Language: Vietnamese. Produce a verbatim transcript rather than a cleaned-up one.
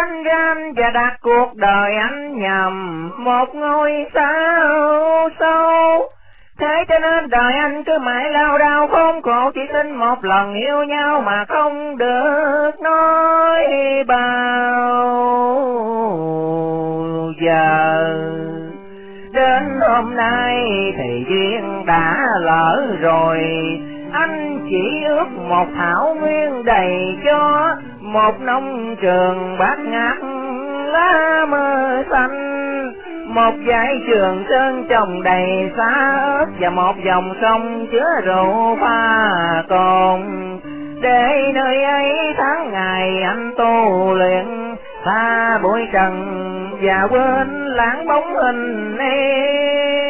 canh gan và đặt cuộc đời anh nhầm một ngôi sao sâu. Thế cho nên đời anh cứ mãi lao đao khốn khổ, chỉ xin một lần yêu nhau mà không được nói bao giờ. Đến hôm nay thì duyên đã lỡ rồi, anh chỉ ước một thảo nguyên đầy cho, một nông trường bát ngát lá mơ xanh, một dải trường sơn trồng đầy xa ớt, và một dòng sông chứa rượu pha cồn. Để nơi ấy tháng ngày anh tu luyện, xa bụi trần và quên lãng bóng hình em.